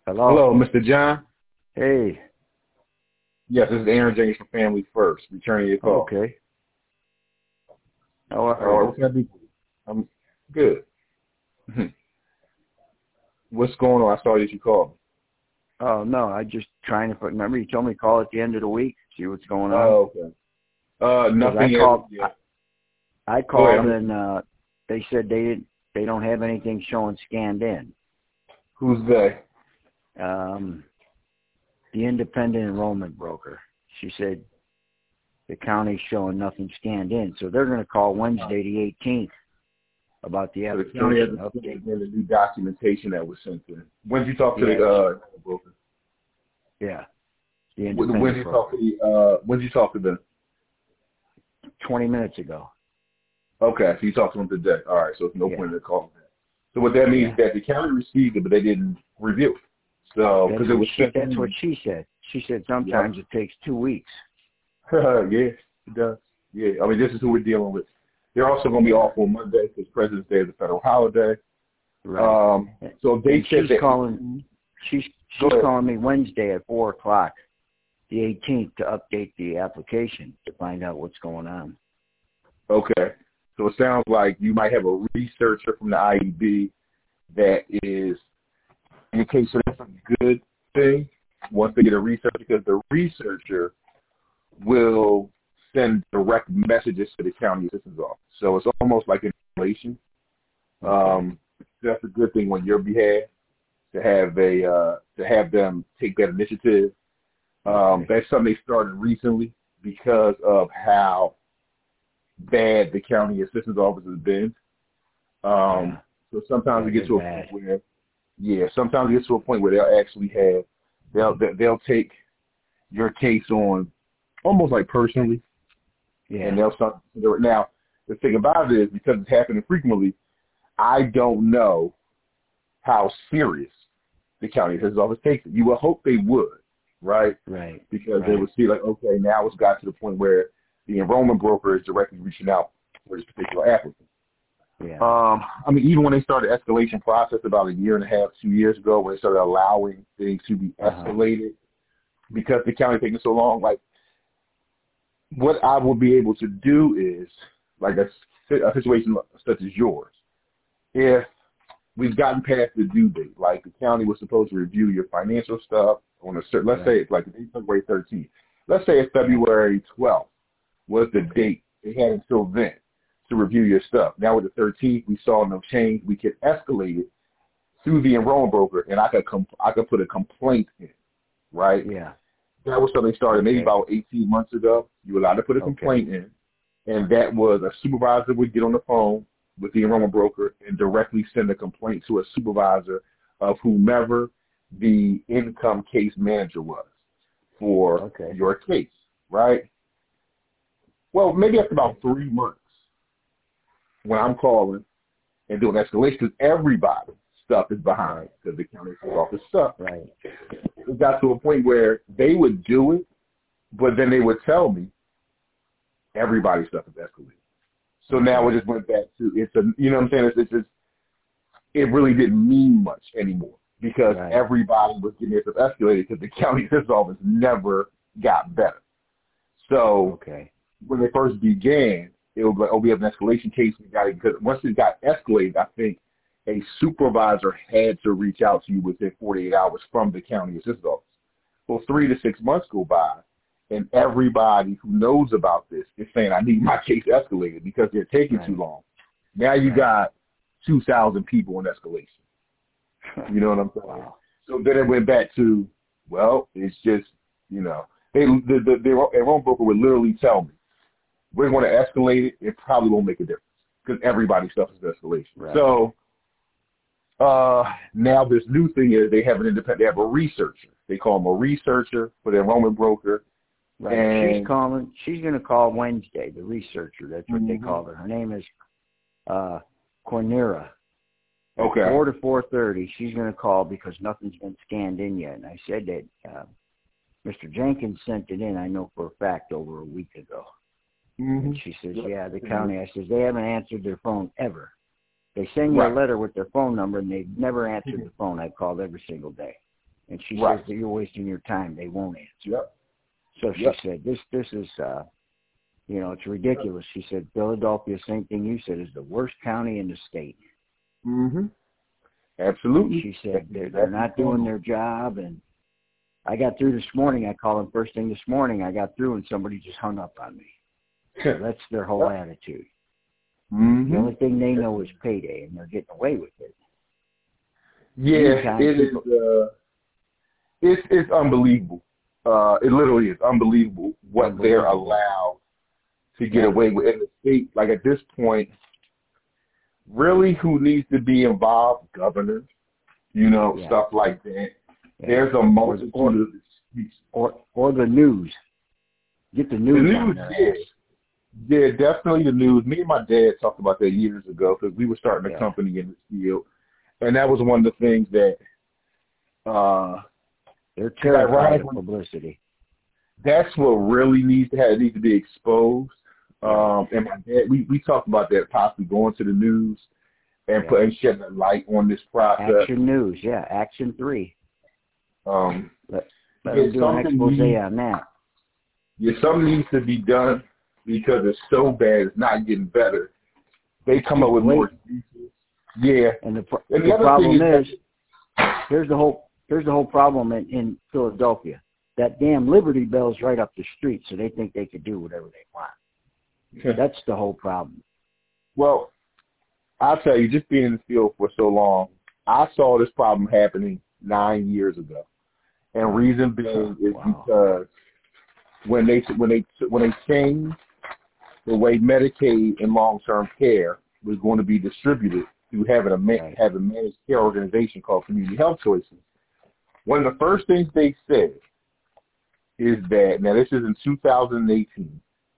Hello? Hello, Mr. John. Hey. Yes, this is Aaron James from Family First, returning your call. Okay. How All are right, you? what can I do for you? I'm good. What's going on? I saw that you called. Oh, no, I just trying to remember you told me to call at the end of the week, see what's going on? Oh, okay. 'Cause Nothing else yet. I Go ahead. called and they said they don't have anything showing scanned in. Who's they? The independent enrollment broker. She said the county's showing nothing scanned in, so they're going to call Wednesday the 18th about the So the county application hasn't update. sent in the new documentation that was sent in. When did you talk to Yeah, the broker? yeah, the When independent did you talk broker. to the when did you talk to them? 20 minutes ago. Okay, so you talked to them today. All right, so there's no point Yeah, in the call. So what that means yeah. is that the county received it, but they didn't review it. So because it was sent That's what in. she said. She said Yep. sometimes it takes 2 weeks. Yeah, it does. Yeah, I mean, this is who we're dealing with. They're also going to be Yeah, off on Monday because President's Day is a federal holiday. right. So they And said she's that. she's Go ahead. calling me Wednesday at 4:00, the 18th, to update the application to find out what's going on. Okay. So it sounds like you might have a researcher from the IEB that is, in case so that's a good thing, once they get a researcher, because the researcher will send direct messages to the county assistance office. So it's almost like an installation. Okay. That's a good thing on your behalf to have them take that initiative. Okay. That's something they started recently because of how bad the county assistance office has been. Yeah. So sometimes Yeah, we get they're to a bad. point where, sometimes we get to a point where they'll actually they'll take your case on almost like personally, and Yeah. they'll start to consider it. Now, the thing about it is because it's happening frequently, I don't know how serious the county assistance office takes it. You would hope they would, right? Right. Because they Right. would see like, okay, now it's got to the point where the enrollment broker is directly reaching out for this particular applicant. Yeah. I mean, even when they started the escalation process about 1.5 years, 2 years ago, when they started allowing things to be escalated because the county taking so long, like what I will be able to do is like a situation such as yours. If we've gotten past the due date, like the county was supposed to review your financial stuff on a certain, let's say Right. it's like February 13th. Let's say it's Right. February 12th was the Okay. date. They had until then to review your stuff. Now with the 13th, we saw no change. We could escalate it through the enrollment broker, and I could put a complaint in, right? Yeah. That was something started maybe Okay. about 18 months ago. You were allowed to put a Okay. complaint in, and that was a supervisor would get on the phone with the enrollment broker and directly send a complaint to a supervisor of whomever the income case manager was for Okay. your case, right? Well, maybe after Okay. about 3 months when I'm calling and doing escalation, because everybody's stuff is behind Right. because the county office stuff. Right. It got to a point where they would do it, but then they would tell me everybody's stuff is escalated. So now Okay. it just went back to you know what I'm saying? It really didn't mean much anymore because Right. everybody was getting their stuff escalated because the county assistance office never got better. So Okay. when they first began, it was like, oh, we have an escalation case. We got it because once it got escalated, I think a supervisor had to reach out to you within 48 hours from the county assistance office. Well, 3 to 6 months go by, and everybody who knows about this is saying, I need my case escalated because they're taking too Right. long. Now you Right. got 2,000 people in escalation. You know what I'm saying? Wow. So then it went back to, well, it's just, the enrollment broker would literally tell me, we're going to escalate it. It probably won't make a difference because everybody's stuff is escalation. Right. So now this new thing is they have a researcher. They call him a researcher for the enrollment broker. Right. And She's going to call Wednesday, the researcher. That's what they Mhm. call her. Her name is Cornera. At Okay. 4 to 4:30, she's going to call because nothing's been scanned in yet. And I said that Mr. Jenkins sent it in, I know for a fact, over a week ago. And she says, Yep. yeah, the county. I says, they haven't answered their phone ever. They send you a Right. letter with their phone number, and they've never answered the phone. I've called every single day. And she says that you're wasting your time. They won't answer. Yep. So she said, this is, it's ridiculous. She said, Philadelphia, same thing you said, is the worst county in the state. Mm-hmm. Absolutely. She said they're not doing their job. And I got through this morning. I called them first thing this morning. I got through and somebody just hung up on me. So that's their whole attitude. Mm-hmm. The only thing they know is payday, and they're getting away with it. Yeah, it's unbelievable. It literally is unbelievable what they're allowed to get away with in the state. Like at this point, really, who needs to be involved? Governors, stuff like that. Yeah. There's a multitude of excuses. Or the news. Get the news. The news, yeah, definitely the news. Me and my dad talked about that years ago because we were starting a company in this field, and that was one of the things that they're terrified of publicity. That's what really needs to be exposed. And my dad, we talked about that, possibly going to the news and shedding a light on this process. Action News, Action 3. Let them do an expose on that. Yeah, something needs to be done because it's so bad, it's not getting better. They come up with more excuses. Yeah. And the problem is, here's the whole problem in Philadelphia. That damn Liberty Bell's right up the street, so they think they could do whatever they want. That's the whole problem. Well, I'll tell you, just being in the field for so long, I saw this problem happening 9 years ago. And reason being is because when they changed the way Medicaid and long-term care was going to be distributed through having a managed care organization called Community Health Choices, one of the first things they said is that, now this is in 2018,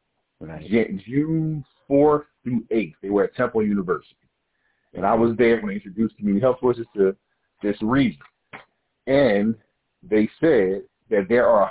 June 4th through 8th, they were at Temple University. And I was there when they introduced Community Health Choices to this region. And they said that there are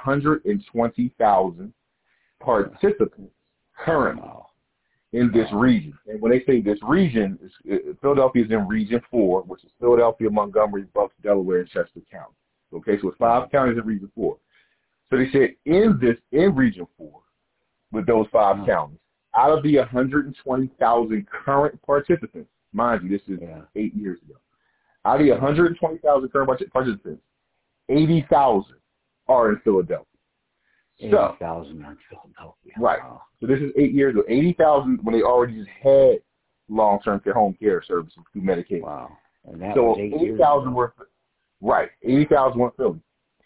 120,000 participants currently in this region. And when they say this region, Philadelphia is in Region 4, which is Philadelphia, Montgomery, Bucks, Delaware, and Chester County. Okay, so it's 5 counties in Region 4. So they said in Region 4, with those 5 counties, out of the 120,000 current participants, mind you, this is 8 years ago, out of the 120,000 current participants, 80,000 are in Philadelphia. 80,000 are in Philadelphia. Right. Wow. So this is 8 years ago. 80,000 when they already just had long-term care home care services through Medicaid. Wow. And that so was 80,000 were, 80,000 were in Philly.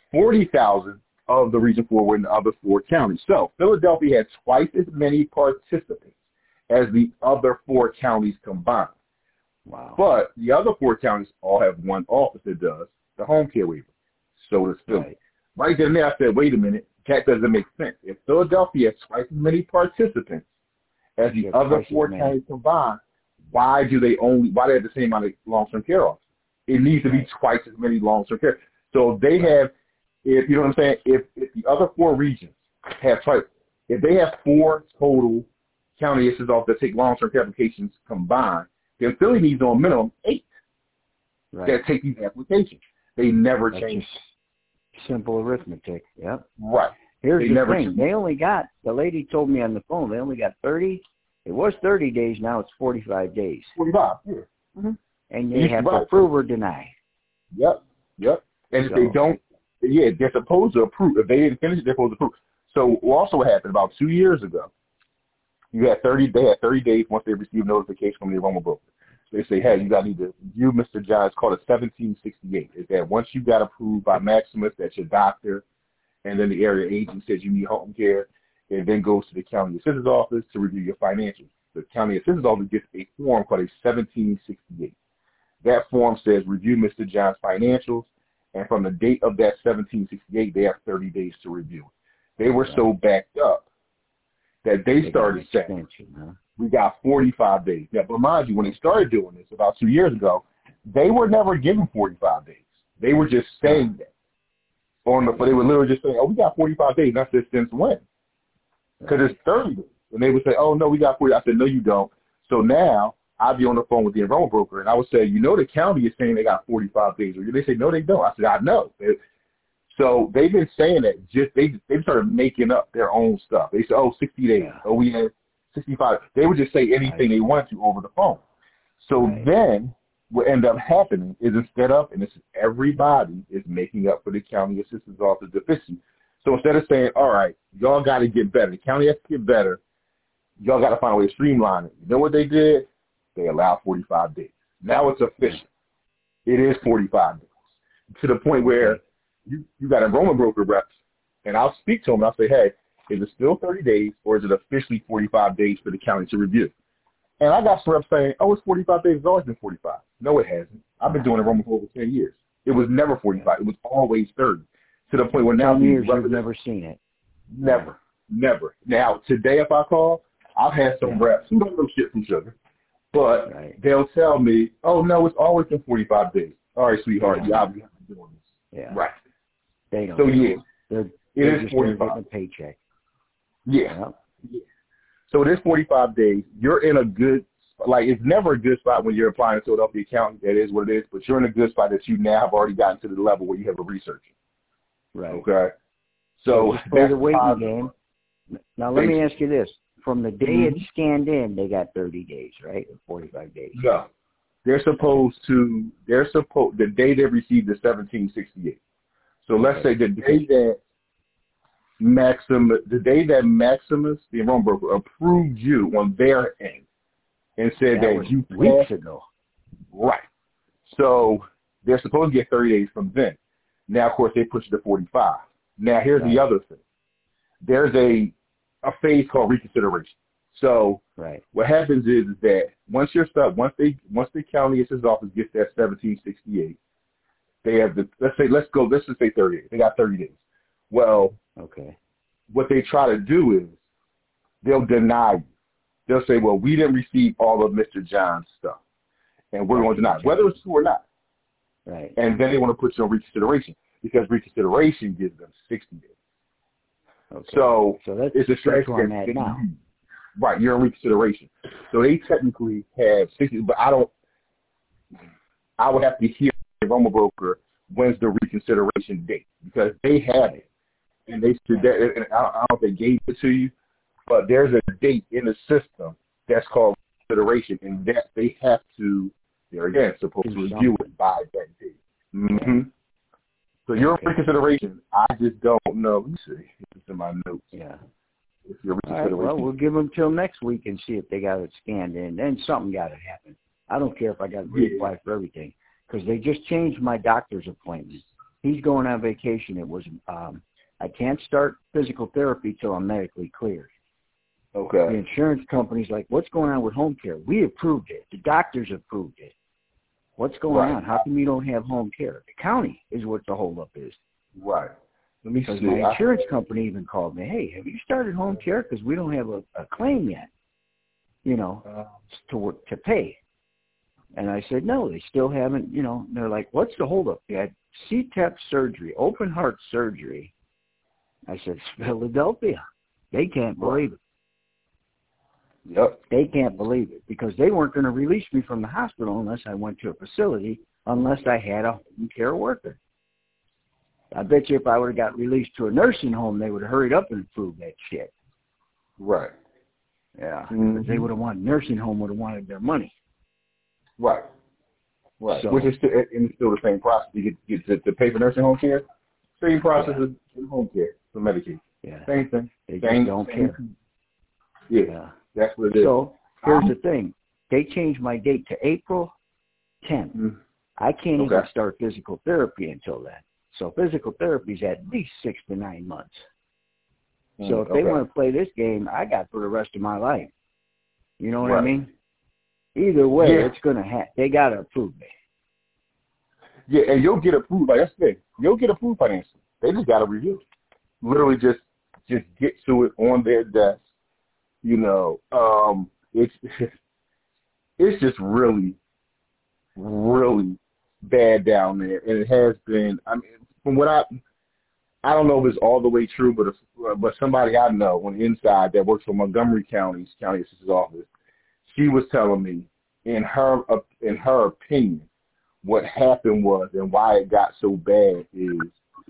40,000 of the Region 4 were in the other 4 counties. So Philadelphia had twice as many participants as the other 4 counties combined. Wow. But the other 4 counties all have one office that does the home care waiver. So does Philly. Right then and there, I said, wait a minute, that doesn't make sense. If Philadelphia has twice as many participants as the other 4 counties combined, why do they have the same amount of long-term care officers? It needs to be twice as many long-term care. So they have, if you know what I'm saying, if the other 4 regions have twice, if they have 4 total county assistance officers that take long-term care applications combined, then Philly needs on minimum 8 that take these applications. They never change. Simple arithmetic. Yep. Right. Here's the thing. They only got, the lady told me on the phone, they only got 30. It was 30 days. Now it's 45 days. 45, yeah. Mm-hmm. And they have to approve or deny. Yep. And if they don't, they're supposed to approve. If they didn't finish it, they're supposed to approve. So also what happened about 2 years ago, they had 30 days once they received notification from the enrollment broker. They say, hey, you got to need to view Mr. John. It's called a 1768. Is that once you got approved by Maximus, that's your doctor, and then the area agent says you need home care, it then goes to the county assistant's office to review your financials. The county assistant's office gets a form called a 1768. That form says review Mr. John's financials, and from the date of that 1768, they have 30 days to review it. They were so backed up that they started saying, we got 45 days. Yeah, but mind you, when they started doing this about 2 years ago, they were never given 45 days. They were just saying that. But they were literally just saying, oh, we got 45 days. And I said, since when? Because it's 30 days. And they would say, oh, no, we got 40. I said, no, you don't. So now I'd be on the phone with the enrollment broker, and I would say, the county is saying they got 45 days. Or they say, no, they don't. I said, I know. So they've been saying that they started making up their own stuff. They said, 60 days. Yeah. Oh, we had 65. They would just say anything they want to over the phone. So then what ended up happening is instead of, and this is everybody is making up for the county assistance office deficiency. So instead of saying, all right, y'all got to get better, the county has to get better, y'all got to find a way to streamline it. You know what they did? They allowed 45 days. Now it's official. It is 45 days. To the point where you got enrollment broker reps, and I'll speak to them and I'll say, hey, is it still 30 days or is it officially 45 days for the county to review? And I got some reps saying, oh, it's 45 days. It's always been 45. No, it hasn't. I've been doing enrollment for over 10 years. It was never 45. It was always 30. To the point where now 10 years you've never seen it. Never. Now, today if I call, I've had some reps who don't know shit from sugar, but they'll tell me, oh, no, it's always been 45 days. All right, sweetheart, you have been doing this. Yeah. Right. They don't. So, They're it is just 45. getting a paycheck. Yeah. So it is 45 days. You're in a good spot. It's never a good spot when you're applying to Philadelphia Accountant. That is what it is. But you're in a good spot that you now have already gotten to the level where you have a researcher. Right. Okay. So just play the waiting game. Now let me ask you this: from the day it's scanned in, they got 30 days, right? Or 45 days. No. The day they received the 1768. So let's say the day that Maximus, the enrollment broker, approved you on their end and said that you weeks ago. Right. So they're supposed to get 30 days from then. Now, of course, they push it to 45. Now, here's the other thing. There's a phase called reconsideration. So what happens is that once you're stuck, once the county assistance office gets that 1768, they have let's just say 30 days. They got 30 days. Well, what they try to do is they'll deny you. They'll say, well, we didn't receive all of Mr. John's stuff, and we're going to deny it, whether it's true or not. Right. And then they want to put you on reconsideration because reconsideration gives them 60 days. Okay. So it's a strategy on that now. Right, you're on reconsideration. So they technically have 60, but I would have to hear the enrollment broker when's the reconsideration date because they have it. And they said that, and I don't know if they gave it to you, but there's a date in the system that's called reconsideration, and that they have to, they're again supposed to review it by that date. Mm-hmm. So your reconsideration, I just don't know. Let me see. It's in my notes. Yeah. If your reconsideration. All right, well, we'll give them till next week and see if they got it scanned in. Then something got to happen. I don't care if I got to reapply for everything because they just changed my doctor's appointment. He's going on vacation. It was I can't start physical therapy till I'm medically cleared. Okay. The insurance company's like, what's going on with home care? We approved it. The doctors approved it. What's going on? How come you don't have home care? The county is what the holdup is. Right. Let me see. My insurance company even called me, hey, have you started home care? Because we don't have a claim yet, to pay. And I said, no, they still haven't, And they're like, what's the holdup? You had CTEP surgery, open heart surgery. I said, it's Philadelphia. They can't believe it. Yep. They can't believe it because they weren't going to release me from the hospital unless I went to a facility, unless I had a home care worker. I bet you if I would have got released to a nursing home, they would have hurried up and approved that shit. Right. Yeah. Mm-hmm. They would have wanted, nursing home would have wanted their money. Right. Right. So, which is still the same process. You get to pay for nursing home care. Same process as home care for Medicaid. Yeah. Same thing. They just don't care. Yeah. That's what it is. So here's the thing. They changed my date to April 10th. Mm-hmm. I can't even start physical therapy until then. So physical therapy is at least 6 to 9 months. So if they want to play this game, I got for the rest of my life. You know what I mean? Either way, it's going to happen. They got to approve me. Yeah, and you'll get approved. Like that's the thing. You'll get approved financially. They just got to review it. Literally just get to it on their desk. It's just really, really bad down there, and it has been. I mean, from what I don't know if it's all the way true, but somebody I know on the inside that works for Montgomery County's county assistant's office, she was telling me, in her opinion, what happened was and why it got so bad is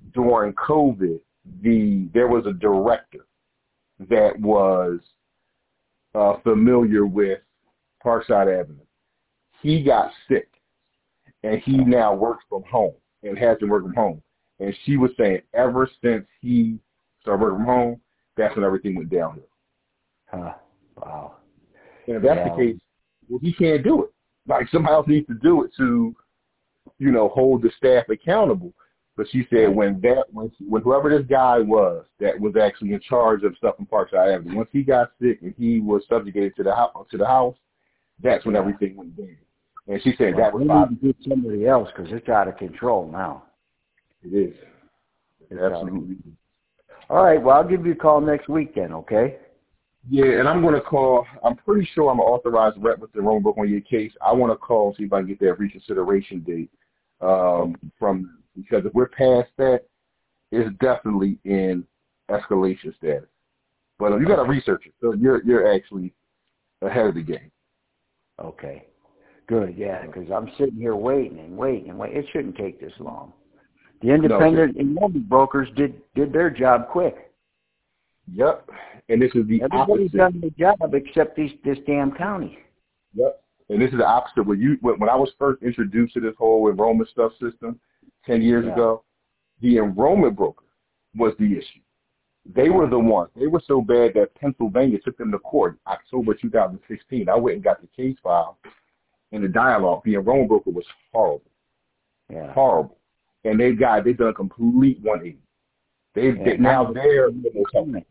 during COVID, there was a director that was familiar with Parkside Avenue. He got sick, and he now works from home and has been working from home. And she was saying ever since he started working from home, that's when everything went downhill. Huh. Wow. And if that's the case, well, he can't do it. Like, somebody else needs to do it to, hold the staff accountable. But she said when whoever this guy was that was actually in charge of stuff in Parkside Avenue, once he got sick and he was subjugated to the house, that's when everything went down. And she said that was we need to get somebody else because it's out of control now. It is. It absolutely is. All right. Well, I'll give you a call next week then, okay? Yeah, and I'm going to call. I'm pretty sure I'm an authorized rep with the Roman Brook on your case. I want to call and see if I can get that reconsideration date because if we're past that, it's definitely in escalation status. But you got to research it, so you're actually ahead of the game. Okay. Good, yeah, because I'm sitting here waiting. It shouldn't take this long. The independent enrollment brokers did their job quick. Yep, and this is the Everybody's opposite. done their job except this damn county. Yep, and this is the opposite. When I was first introduced to this whole enrollment stuff system 10 years ago, the enrollment broker was the issue. They were the ones. They were so bad that Pennsylvania took them to court October 2016. I went and got the case file. In the dialogue, the enrollment broker was horrible. Yeah. Horrible. And they've done a complete 180. Now they're the most helpful.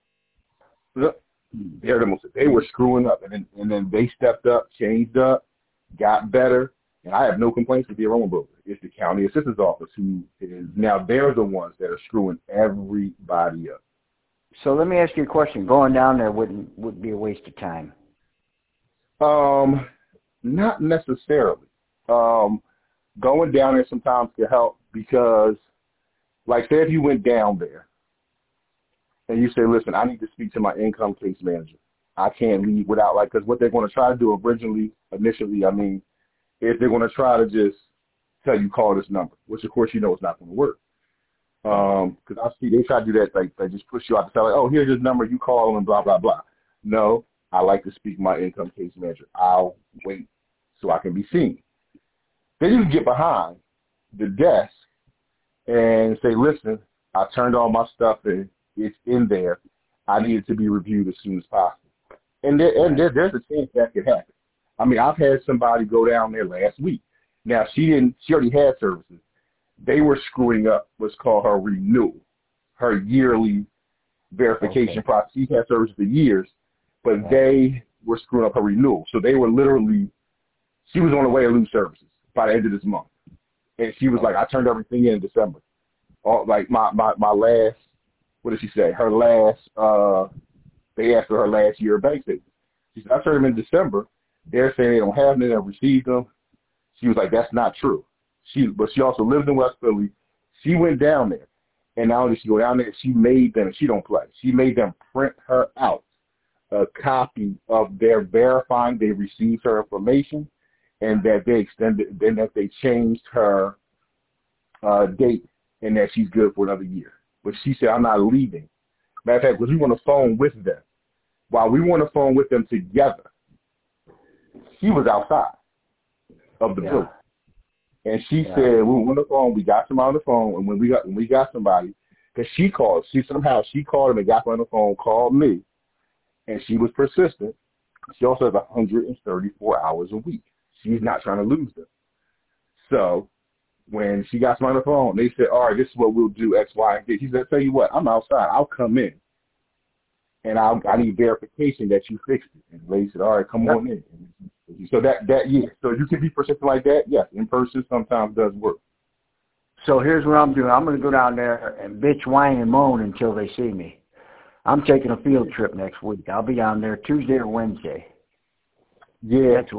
They're the most. They were screwing up, and then they stepped up, changed up, got better, and I have no complaints with the enrollment broker. It's the county assistant's office who is now they're the ones that are screwing everybody up. So let me ask you a question. Going down there would be a waste of time. Not necessarily. Going down there sometimes can help because, like, say if you went down there and you say, listen, I need to speak to my income case manager. I can't leave without, because what they're going to try to do initially, is they're going to try to just tell you call this number, which, of course, it's not going to work. Because I see they try to do that, they just push you out to tell, oh, here's this number, you call and blah, blah, blah. No, I like to speak to my income case manager. I'll wait so I can be seen. Then you can get behind the desk and say, listen, I turned all my stuff in. It's in there. I need it to be reviewed as soon as possible. And there's a chance that could happen. I've had somebody go down there last week. Now, she already had services. They were screwing up what's called her renewal, her yearly verification process. She's had services for years, but they were screwing up her renewal. So they were she was on the way to lose services by the end of this month. And she was like, I turned everything in December. My last, what did she say? Her last, they asked for her last year of bank statements. She said, I turned them in December. They're saying they don't have them, they haven't received them. She was like, that's not true. But she also lives in West Philly. She went down there. And not only did she go down there, she made them, and she don't play, she made them print her out a copy of their verifying they received her information and that they extended, then that they changed her date and that she's good for another year. But she said, I'm not leaving. Matter of fact, because we were on the phone with them. While we were on the phone with them together, she was outside of the booth. And she said, we were on the phone, we got somebody on the phone, and when we got somebody, because she called them and got them on the phone, called me, and she was persistent. She also has 134 hours a week. She's not trying to lose them. So when she got somebody on the phone, they said, all right, this is what we'll do, X, Y, and Z. She said, tell you what, I'm outside. I'll come in, and I need verification that you fixed it. And the lady said, all right, come on in. So yeah. So you can be persistent like that. Yes, in person sometimes does work. So here's what I'm doing. I'm going to go down there and bitch, whine, and moan until they see me. I'm taking a field trip next week. I'll be down there Tuesday or Wednesday. Yeah, that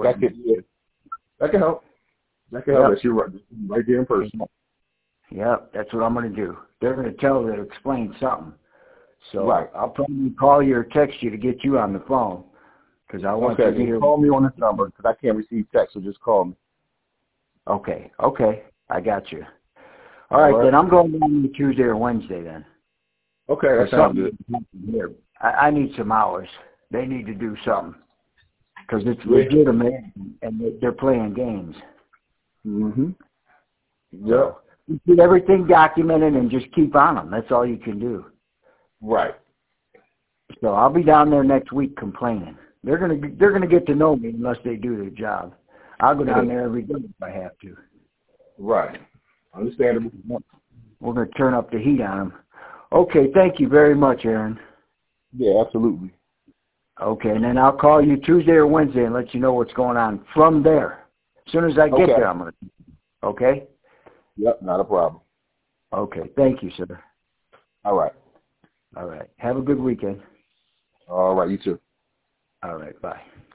can help. That can help. That's you right there in person. Yep, that's what I'm going to do. They're going to tell her to explain something. So I'll probably call you or text you to get you on the phone. Because I want you to hear. Call me on this number because I can't receive text, so just call me. Okay, I got you. All right, then I'm going down Tuesday or Wednesday then. Okay, that sounds good. Here. I need some hours. They need to do something because it's legitimate and they're playing games. Mm-hmm. So you get everything documented and just keep on them. That's all you can do. Right. So I'll be down there next week complaining. They're gonna get to know me unless they do their job. I'll go down there every day if I have to. Right. Understandable. We're gonna turn up the heat on them. Okay, thank you very much, Aaron. Yeah, absolutely. Okay, and then I'll call you Tuesday or Wednesday and let you know what's going on from there. As soon as I get there, I'm gonna. Okay. Yep, not a problem. Okay, thank you, sir. All right. All right. Have a good weekend. All right, you too. All right, bye.